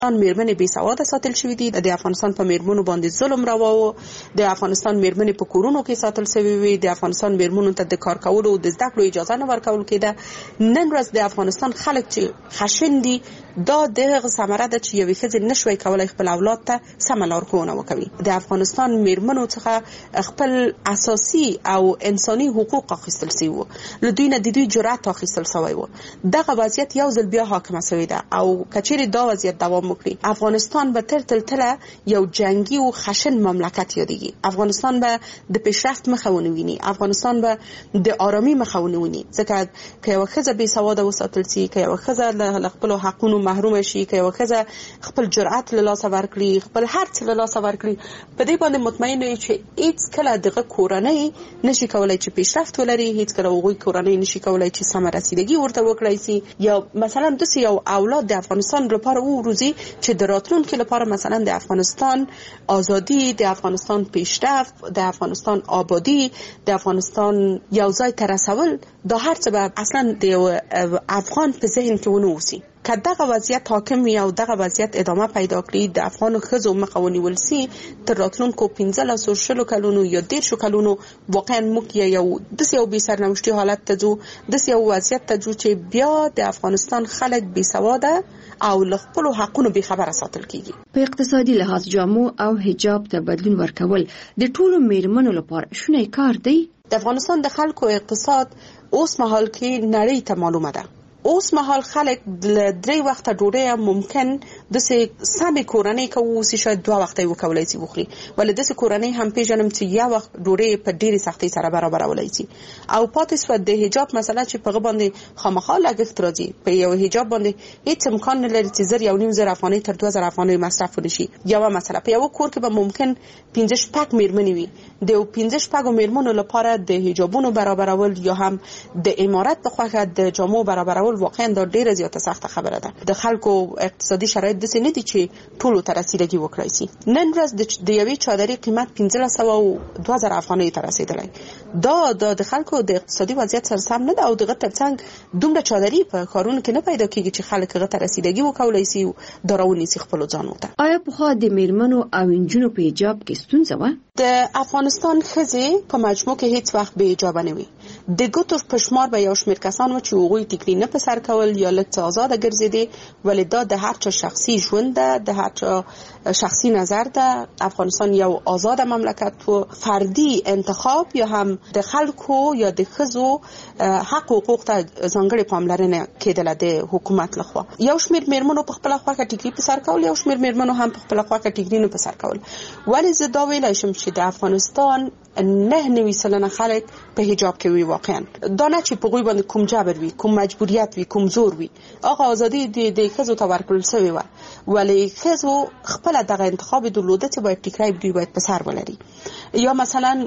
میرمنې بې سواده ساتل شوې دي. د افغانستان په میرمنو باندې ظلم روا و. د افغانستان میرمنې په کورونو کې ساتل شوې وي. د افغانستان میرمنو ته د کار کولو د زده کړو اجازه نه ورکول کېده. نن ورځ د افغانستان خلک چې خشن دي، دا دغه ثمره ده چې یوې ښځې نشوي کولی خپل اولاد ته سمه لارښوونه وکوي. د افغانستان میرمنو څخه خپل اساسي او انساني حقوق اخیستل شوي وو. له دوی نه د دوی جرأت اخیستل شوی و. دغه وضعیت یو ځل بیا حاکمه شوې ده او کچېرې دا وضعیت دوام وکړي، افغانستان به تر تلتله یو جنگي او خشن مملکت یادېږي. افغانستان به د پیشرفت مخه ونه ویني. افغانستان به د آرامي مخه ونه ویني. ځکه که یوه ښځه بې سواده وساتل شي، که یوه ښځه له خپلو حقونو محرومه شي، که یوه ښځه خپل جرأت له لاسه ورکړي، خپل هر څه له لاسه ورکړي، په دې باندې مطمئن یو چې هیڅ کله دغه کورنۍ نشي کولای چې پیشرفت ولري، هیڅ کله هغوی کورنۍ نشي کولای چې سمه رسیدګي ورته وکړی شي. یا مثلا داسې یو اولاد د افغانستان لپاره وروزي چې د راتلونکي لپاره مثلا د افغانستان آزادي، د افغانستان پیشرفت، د افغانستان آبادی، د افغانستان یو ځای ته رسول، دا هر څه به اصلا د یو افغان په ذهن کې ونه اوسي. که دغه وضعیت حاکم وي او دغه وضعیت ادامه پیدا کړي، د افغان ښځو مخه ونیول سي، تر راتلونکو 15 کلونو یا 10 کلونو واقعا موږ یو داسې یو بې سرنوشتي حالت ته ځو، داسې یو وضعیت ته ځو چې بیا د افغانستان خلک بې سواده او له خپلو حقونو بې خبره ساتل کیږي. په اقتصادي لحاظ جامو او حجاب ته بدلون ورکول د ټولو میرمنو لپاره شونی کار دی. د افغانستان د خلکو اقتصاد اوس مهال کې نړۍ ته معلومه ده. اوس مهال خلک د 3 وخته ډوډۍ ممکن داسې سمې کورنۍ که واوسي شاید 2 وخته یې وکولی شي وخوري، ولې داسې کورنۍ هم پیژنم چې یو وخت ډوډۍ په ډېرې سختۍ سره برابرولی شي. او پاتې شوه د حجاب مسله چې په هغه باندې خامخا لګښت راځي. په یو حجاب باندې هیڅ امکان نه لري چې 1,500 افغانۍ تر 2,000 افغانۍ مصرف ونشي. یوه مسله په یو کور کې به ممکن 15 میرمنې وي. د 15 میرمنو لپاره د حجابونو برابرول یا هم د امارت په خوښه د جامو برابرول واقعا دا ډیره زیاته سخته خبره ده. د خلکو اقتصادي شرایط داسې نه دي چې ټولو ته رسیدګي وکړای شي. نن ورځ د یوې چادرې قیمت 1500 او 2000 افغانۍ ته رسیدلی. دا د خلکو د اقتصادي وضعیت سره سم نه ده او دغه ترڅنګ دومره چادرې په ښارونو کې نه پیدا کېږي چې خلک هغه ته رسیدګي وکولای شي او دا راونیسي خپلو ځانو ته. آیا پخوا د میرمنو او نجونو په حجاب کې ستونزه وه؟ د افغانستان ښځې په مجموع کې هیڅ وخت بې حجابه نه وي. د ګوتو په شمار به یو شمېر کسان و چې هغوی ټیکري نه په سر کول یا لږ څه آزاده ګرځېدې، ولې دا د هر چا شخصي ژوند ده، د هر چا شخصي نظر ده. افغانستان یو آزاده مملکت و. فردي انتخاب یا هم د خلکو یا د ښځو حق و حقوق ته ځانګړې پاملرنه کېدله د حکومت لخوا. یو شمېر میرمنو په خپله خوښه ټیکري په سر کول، یو شمېر میرمنو هم په خپله خوښه ټیکري نه په سر کول. ولې زه دا ویلی شم چې د افغانستان 9% خلک په حجاب کې وي. واقعا دا نه چې په هغوی باندې کوم جبر وي، کوم مجبوریت وي، کوم زور وي. هغه ازادي د ښځو ته ورکړل شوې وه، ولې ښځو خپله دغه انتخاب درلوده چې باید ټیکری دوی باید په سر ولري. یا مثلا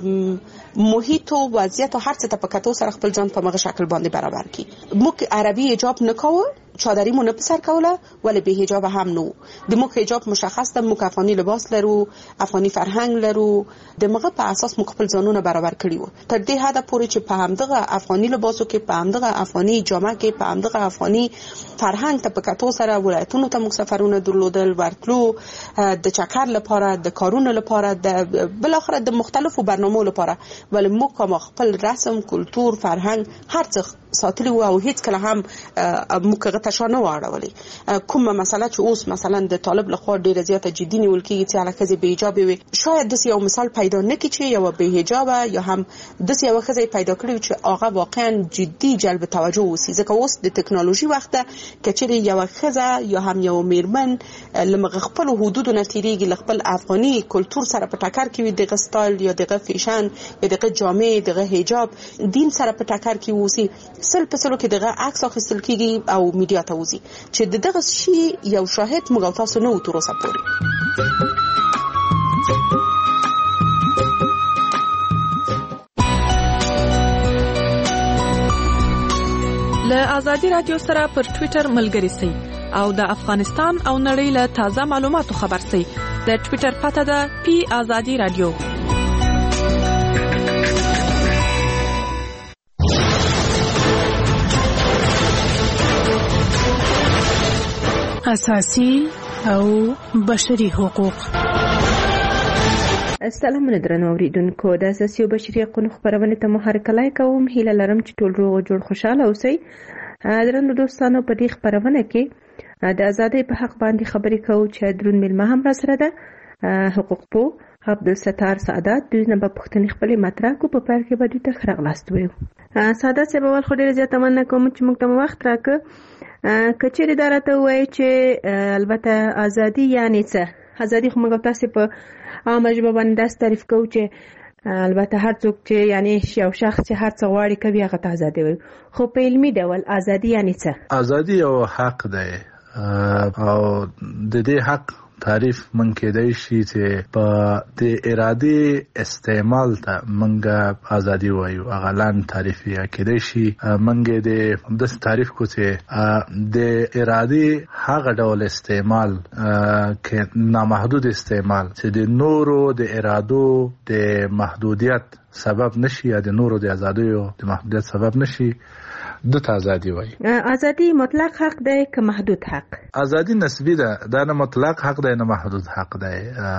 محیط او وضعیت او هر څه ته په کتو سره خپل ځان په مغه شکل باندې برابر کی. موږ عربي حجاب نه کوو، چادری مو نه په سر کوله، ولې به حجاب هم نو. د موږ حجاب مشخص ده، موږ افغاني لباس لرو، افغاني فرهنګ لرو، د موږ په اساس موږ خپل ځانونه برابر کړي وو. تر دې حد پورې چې په همدغه افغاني لباسو کې، په همدغه افغاني جامه کې، په همدغه افغاني فرهنګ ته په کتو سره ولایتونو ته موږ سفرونه درلودل، ورتلو د چکر لپاره، د کارونو لپاره، د بلاخره د مختلفو برنامو لپاره، ولې موږ کوم خپل رسم، کلتور، فرهنګ هر څه ساتلی و او هیڅ کله هم موږ هغه ته شا نه واړولې. کومه مسله چې اوس مثلا د طالب لخوا ډېره زیاته جدي نیول کېږي چې هله ښځې بې حجابې وي، شاید داسې یو مثال پیدا نه کړي چې یوه بې حجابه یا هم داسې یوه ښځه پیدا کړي چې هغه واقعا جدي جلب توجه اوسي. ځکه اوس د ټکنالوژي وخت ده، که چېرې یوه ښځه یا هم یوه میرمن له خپلو حدودو نه تېرېږي، له خپل افغاني کلتور سره په ټکر کې وي، دغه سټایل یا دغه فیشن یا دغه جامې، دغه حجاب، دین سره په ټکر کې اوسي، سل په سلو کې دغه عکس اخیستل کېږي او میډیا ته وځي چې د دغه شي یو شاهد موږ او تاسو نه وو تر اوسه پورې. له آزادي رادیو سره پر ټویټر ملګري سئ او د افغانستان او نړۍ له تازه معلوماتو خبر سئ. د ټویټر پته ده @آزادي رادیو. اساسي او بشري حقوق. السلام درنو اوریدونکو، د اساسي او بشري حقوقو خبرونه ته محرکلای کوم. هیله لرم چې ټول روغ جوړ خوشاله اوسئ. درنو دوستانو، په دې خبرونه کې د ازادۍ په حق باندې خبرې کوو چې درون ملما هم را سره ده. حقوق پو عبدالستار سعادت دوی نه په پښتني خپل مطرح کو په پار کې به دوی ته خرغلاست ویو. سعادت صاحب، اول خو ډېر زیات مننه کوم چې موږ ته وخت راکړ. کچېرې دا راته وایي چې البته ازادي یعنی څه؟ ازادي خو موږ تاسو په عامه ژبه باندې داسې تعریف کوو چې البته هر څوک چې یعنی یو شخص چې هر څه غواړي کوي هغه ته ازادي وایي. خو په علمي ډول ازادي یعنی څه؟ ازادي یو حق دی او د دې حق تعریف من کېدای شي چې په د ارادي استعمال ته منګه ازادي وایو. اغلان تعریف یې کېدای شي منګه د تعریف کو چې د ارادي هغه ډول استعمال کې نامحدود استعمال چې د نورو د ارادو د محدودیت سبب نشي یا د نورو د ازادیو د محدودیت سبب نشي، د ازادي وای. ازادي مطلق حق دی که محدود حق؟ ازادي نسبی ده، دا نه مطلق حق دی نه محدود حق دی.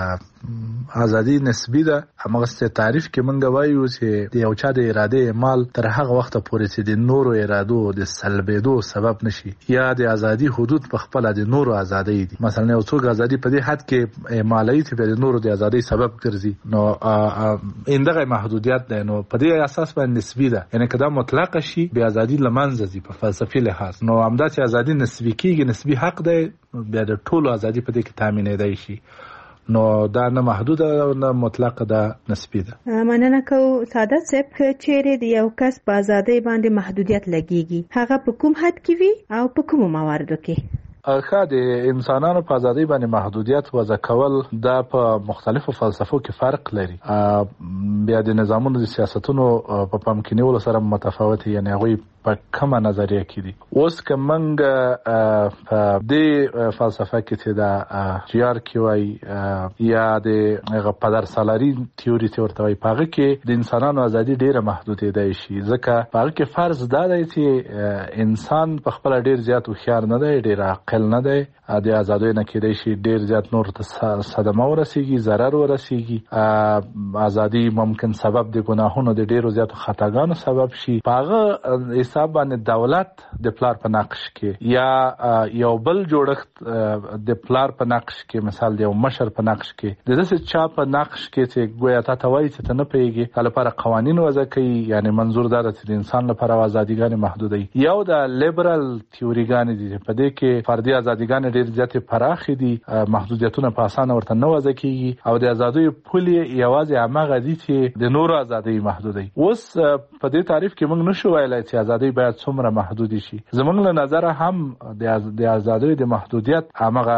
ازادي نسبی ده. همغه تعریف کې مونږ وایو چې د یو چا د اراده اعمال تر هغه وخت پورې چې د نورو ارادو د سلبېدو سبب نشي، یا د ازادي حدود په خپل د نورو ازادي دي. مثلا یو څوک ازادي په دې حد کې اعمالي چې د نورو د ازادي سبب ګرځي، نو اندغه محدودیت ده. نو په دې اساس باندې نسبی ده، یعنی کدا مطلق شي به ازادي لمنځه ځي په فلسفي لحاظ. نو همدا چې ازادي نسبی کیږي، نسبی حق دی، بیا د ټولو ازادي په دې کې تامینېدای شي. نو دا نه محدود او نه مطلق ده، نسبی ده. مننه کوم سعادت صاحب. چیرې د یو کس په ازادۍ باندې محدودیت لګیږي، هغه په کوم حد کې وي او په کوم مواردو کې؟ د انسانانو په ازادۍ باندې محدودیت وضع کول دا په مختلفو فلسفو کې فرق لري. بیا د نظامونو د سیاستونو په پام کې نیولو سره متفاوت، یعنی هغوی په کومه نظریه کې دي. اوس که موږ په دې فلسفه کې چې دا جیار کې وایي یا د پدر سالاري تیوري ته ورته وایي، په هغه کې د انسانانو ازادي ډېره محدودېدای شي، ځکه په هغه کې فرض دا دی چې انسان په خپله ډېر زیات هوښیار نه دی، ډېر عاقل نه دی. د ازادۍ نه کېدای شي ډېر زیات نور ته صدمه ورسیږي، ضرر ورسیږي. ازادي ممکن سبب د ګناهونو د ډېرو زیاتو خطاګانو سبب شي. په هغه حساب باندې دولت د پلار په نقش کې یا یو بل جوړښت د پلار په نقش کې، مثال د یو مشر په نقش کې، د داسې چا په نقش کې چې ګویا تا ته وایي چې ته نه پوهېږې، تا لپاره قوانین وضع کوي. یعنی منظور دا ده چې د انسان لپاره ازادیګانې محدودوي. یو د لیبرل تیوریګانې دي، په دې کې فردي ازادیګانې ډېر زیاتې پراخې دي، محدودیتونه په اسانه ورته نه وضع کېږي، او د ازادیو پولې یوازې همغه دي چې د نورو ازادۍ محدودوي. اوس په دې تعریف کې موږ نشو ویلی چې ازادۍ باید څومره محدودی شي. زمونږ له نظره هم د ازادۍ د محدودیت همغه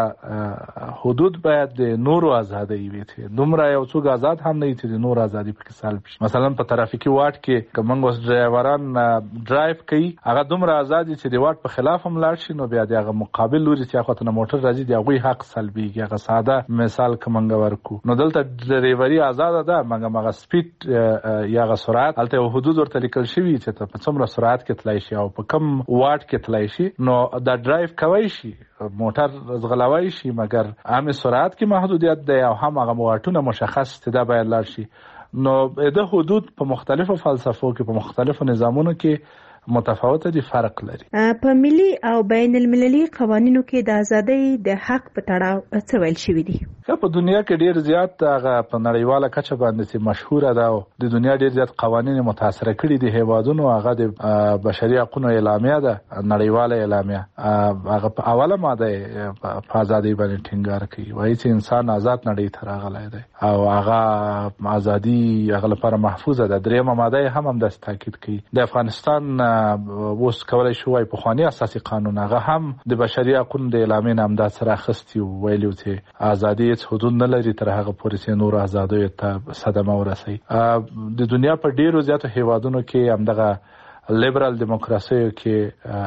حدود باید د نورو ازادۍ وي. دومره یو څوک آزاد هم نه وي چې د نورو ازادي پکې سلب شي. مثلا په ترافیکي واټ کې که موږ اوس ډرایوران ډرایو کوي، هغه دومره آزاد دي چې د واټ په خلاف هم لاړ شي، نو بیا د هغه مقابل لوري چې هغه ته موټر راځي د هغوی حق سلبېږي. هغه ساده مثال که موږ ورکو، نو دلته ډرایوري آزاده ده، مګر هغه سپیډ یا هغه سرعت هلته یو حدود ورته لیکل شوي چې ته په څومره سرعت کې تلای شي او په کم واټ کې تلای شي. نو دا ډرایو کوي شي، موټر زغلوي شي، مګر هم سرعت کې محدودیت دی او هم هغه واټونه مشخص چې دا باید لاړ شي. نو د حدود په مختلفو فلسفو کې، په مختلفو نظامونو کې متفاوته دي، فرق لري. په ملي او بین المللي قوانینو کې د ازادۍ د حق په تړاو څه ویل شوي دي؟ په دنیا کې ډیر زیات هغه په نړیواله کچه باندې چې مشهوره ده او د دنیا ډیر زیات قوانین متاثر کړي دي هیوادونو، هغه د بشري حقوقو اعلامیه ده، نړیواله اعلامیه. هغه په اوله ماده په ازادۍ باندې ټینګار کوي، وایي چې انسان آزاد نړۍ ته راغلی دی او هغه ازادي هغه لپاره محفوظه ده. دریمه ماده هم همداسې تاکید کوي. د افغانستان اوس کولای شو وایي پخوانی اساسي قانون هغه هم د بشري حقوقو د اعلامیې نه همدا سره اخیستي و، ویلي و چې ازادي هیڅ حدود نه لري تر هغه پورې چې نورو ازادیو ته صدمه ورسوي. د دنیا په ډیرو زیاتو هیوادونو کې همدغه لیبرال دیموکراسیو کې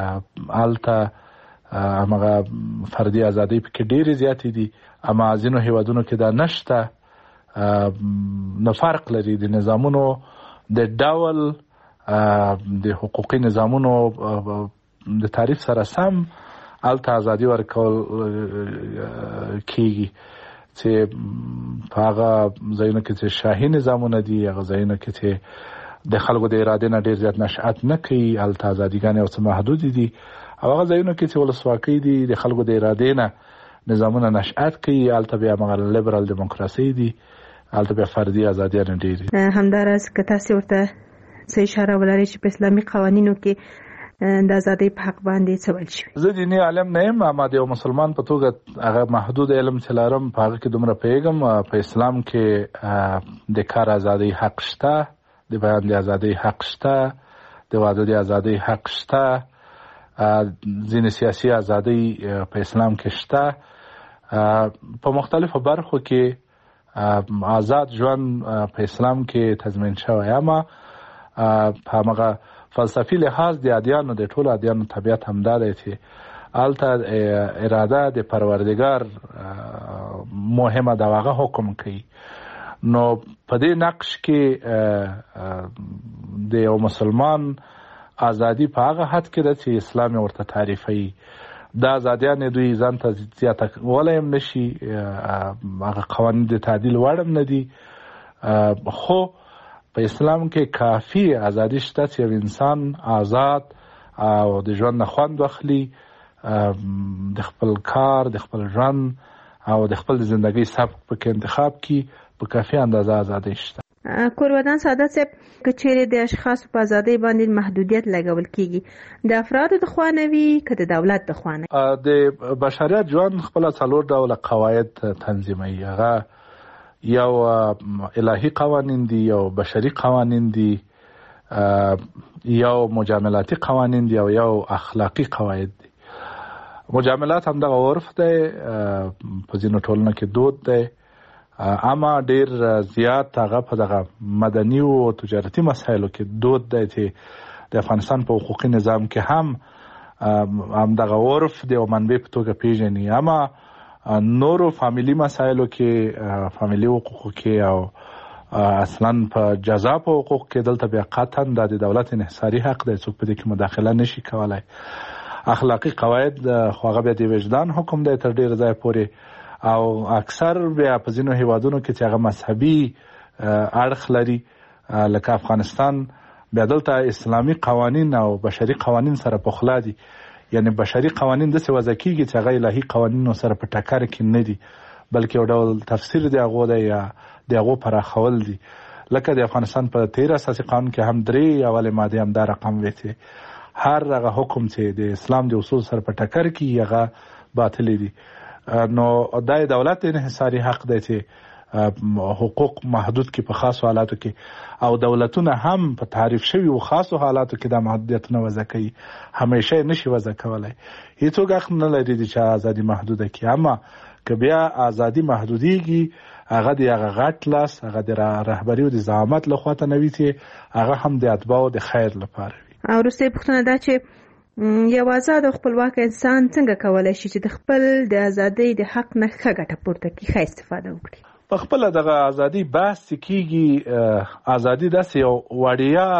هلته همغه فردي ازادۍ پکې ډیرې زیاتې دي، اما ځینو هیوادونو کې دا نشته. نو فرق لري د نظامونو د ډول د حقوقي نظامونو د تعریف سره سم الته ازادي ورکول کیږي چې په هغه ځایونو کې چې شاهي نظامونه دي، هغه ځایونو کې چې د خلکو د ارادې نه ډیر زیات نشأت نه کوي، الته ازادیګانې او څه محدود دي، او هغه ځایونو کې چې ولسواکي دي، د خلکو د ارادې نه نظامونه نشأت کوي، الته بیا هغه لیبرال دیموکراسي دي، الته بیا فردي ازادیانې ډېرې. همداراز که تاسو ورته څه اشاره ولرئ چې په اسلامي قوانینو کې د ازادۍ په حق باندې څه ویل شوي؟ زه دیني عالم نه یم، اما د یو مسلمان په توګه هغه محدود علم چې لرم په هغه کې دومره پوهېږم. په اسلام کې د کار ازادۍ حق شته، د بیان د ازادۍ حق شته، د واده د ازادۍ حق شته، ځینې سیاسي ازادۍ په اسلام کې شته. په مختلفو برخو کې آزاد ژوند په اسلام کې تضمین شوی، اما په هغه فلسفي لحاظ د ادیانو د ټولو ادیانو طبیعت همدا دی چې هلته اراده د پروردګار مهمه ده، هغه حکم کوي. نو په دې نقش کې د یو مسلمان ازادي په هغه حد کې ده چې اسلام ورته تعریفوي. دا ازادیانې دوی ځان ته زیاته کولی هم نشي، هغه قوانین د تعدیل وړ هم نه دي، خو په اسلام کې کافي ازادي شته چې یو انسان آزاد او د ژوند نه خوند واخلي، د خپل کار، د خپل ژوند او د خپل زندګۍ سبک پکې انتخاب کړي، په کافي اندازه ازادي شته. کورودان ساده صاحب، که چیرې د اشخاصو په ازادۍ باندې محدودیت لګول کیږي، د افرادو د خوا نه وي که د دولت د خوا نه؟ د بشریت ژوند خپله 4 ډوله قواعد تنظیموي. هغه یو الهي قوانین دي، یو بشري قوانین دي، یو مجاملاتي قوانین دي، او یو اخلاقی قواعد دي. مجاملات هم دغه عرف دی، په ځینو ټولنو کې دود دی، اما ډیر زیات هغه په دغه مدني او تجارتي مسایلو کې دود دی چې د افغانستان په حقوقي نظام کې هم دغه عرف دی او منبع په توګه پیژني. اما نورو فامیلی مسایلو کې، فامیلی حقوقو کې او اصلا په جزا په حقوق کې دلته بیا قطعا د دولت انحصاري حق دی، څوک په دې کې مداخله نشي کولای. اخلاقی قواعد خو هغه بیا د وجدان حکم دی تر ډیر ځای پورې، او اکثر بیا په ځینو هیوادونو کې چې هغه مذهبي اړخ لري لکه افغانستان، بیا دلته اسلامي قوانین او بشري قوانین سره پخلا دي. یعنی بشري قوانین داسې وضع کیږي چې هغه الهي قوانینو سره په ټکر کې نه دي، بلکې یو ډول تفسیر د هغو دی یا د هغو پراخول دي. لکه د افغانستان په 13 اساسي قانون کې هم 3 اولې مادې هم دا رقم وی چې هر هغه حکم چې د اسلام د اصول سره په ټکر کې هغه باطل دي. نو دا دولت انحصاري حق دی چې حقوق محدود کی په خاصو حالاتو کې، او دولتونه هم په تعریف شوی او خاصو حالاتو کې د محدودیتونو وضع کوي، همیشه نشي وضع کولای. هیڅوک حق نه لري چې ازادي محدوده کړي، اما که بیا ازادي محدودیږي هغه د هغه غټ لاس، هغه د رهبري او د زعامت لخوا ته نوي چې هغه هم د اتباعو د خیر لپاره وي. او وروستۍ پوښتنه دا چې یو آزاد او خپلواک انسان څنګه کولی شي چې د خپل د ازادۍ د حق نه ښه ګټه پورته کړي، ښه استفاده وکړي؟ په خپل دغه ازادي بحث کیږي. ازادي داسې یو وړیا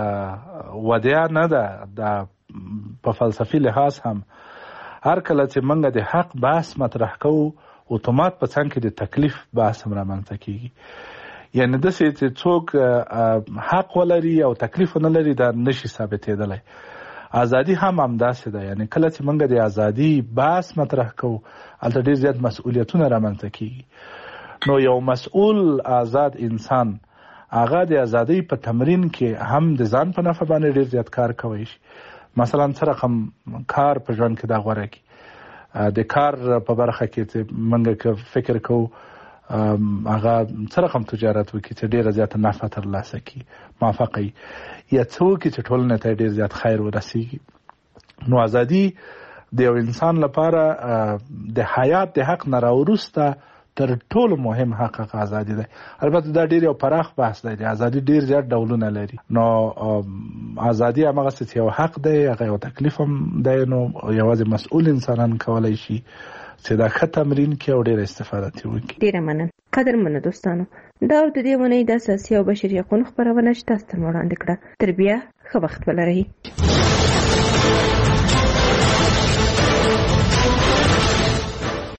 ودیا نه ده. دا په فلسفي لحاظ هم هر کله چې موږ د حق بحث مطرح کوو، اتومات په څنګ کې د تکلیف بحث هم رامنځته کیږي. یعنی داسې چې څوک حق ولري او تکلیف نه لري دا نشي ثابتېدلی. ازادي هم همداسې ده. یعنی کله چې موږ د ازادي بحث مطرح کوو، هلته ډېر زیات مسؤلیتونه رامنځته کیږي. نو یو مسؤل آزاد انسان هغه د ازادۍ په تمرین کې هم د ځان په نفع باندې ډېر زیات کار کوي شي. مثلا څه رقم کار په ژوند کې دا غوره کړي. د کار په برخه کې چې موږ فکر کوو هغه څه رقم تجارت وکړي چې ډېره زیاته نفع ترلاسه کړي، موافقه وي، یا څه وکړي چې ټولنې ته ډېر زیات خیر ورسیږي. نو ازادي د یو انسان لپاره د حیات د حق نه راوروسته تر ټولو مهم حق ازادي ده. البته دا ډېر یو پراخ بحث دی. ازادي ډېر زیات ډولونه لري. نو ازادي هماغسې چې یو حق دی، هغه یو تکلیف هم دی. نو یوازې مسؤل انسانان کولی شي چې دا ښه تمرین کړي او ډېره استفاده ترې وکړي. ډېره مننه. قدرمنو دوستانو، دا د دې اونۍ د اساسي او بشري حقوقو خپرونه چې تاسو ته مو وړاندې کړه. تر بیا ښه وخت ولرئ.